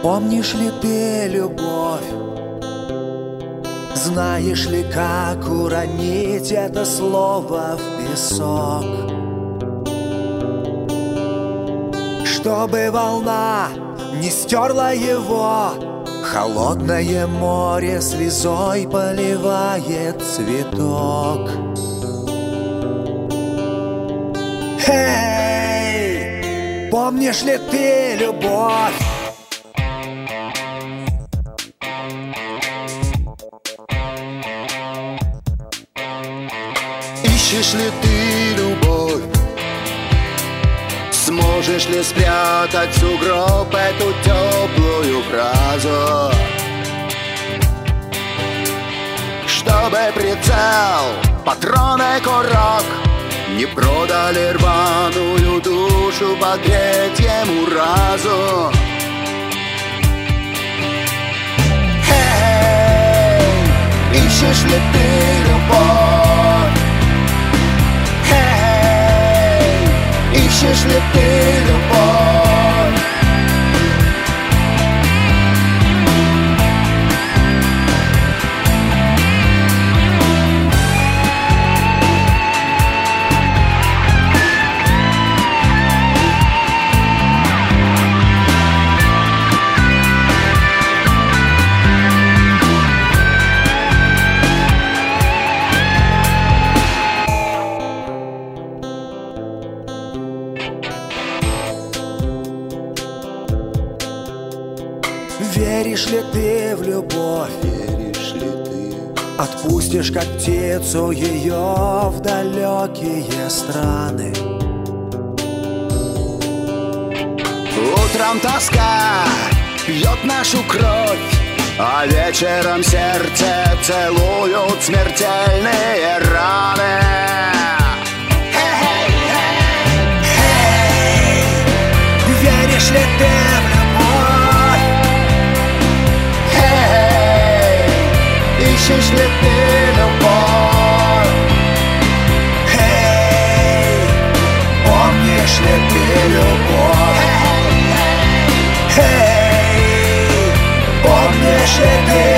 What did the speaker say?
Помнишь ли ты любовь? Знаешь ли, как уронить это слово в песок? Чтобы волна не стерла его, холодное море слезой поливает цветок. Эй, помнишь ли ты любовь? Ищешь ли ты любовь? Сможешь ли спрятать в сугроб эту теплую фразу? Чтобы прицел, патроны, курок не продали рваную душу под третьему разу. Эй, ищешь ли ты любовь? Эй, ищешь ли ты любовь? Веришь ли ты в любовь? Веришь ли ты? Отпустишь, как птицу, ее в далекие страны. Утром тоска пьет нашу кровь, а вечером сердце целуют смертельные раны. Веришь ли ты в любовь? Ищешь ли ты любовь? Эй, помнишь ли ты любовь? Эй, помнишь ли ты